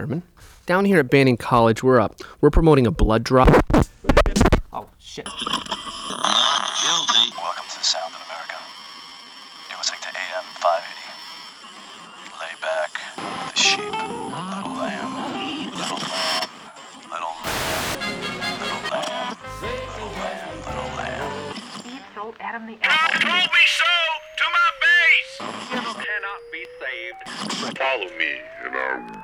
Sherman. Down here at Banning College, we're promoting a blood drop. Oh, shit. Welcome to the Sound of America. You're listening to AM 580. Lay back with the sheep. Little lamb, little lamb, little lamb, little lamb, little lamb, little lamb. Steve sold Adam the apple. Told me so! To my face! Cannot be saved. Follow me, and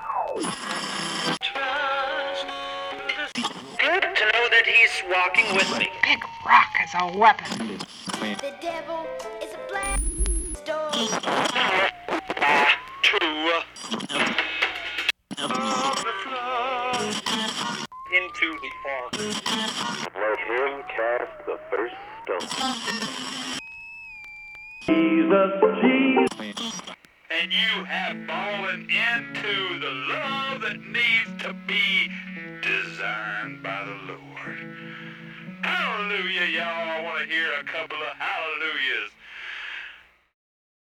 Good to know that he's walking with me. Big rock is a weapon. The devil is a black stone. True. Into the fog. Let him cast the first stone. And you have fallen into the love that needs to be designed by the Lord. Hallelujah, y'all. I want to hear a couple of hallelujahs.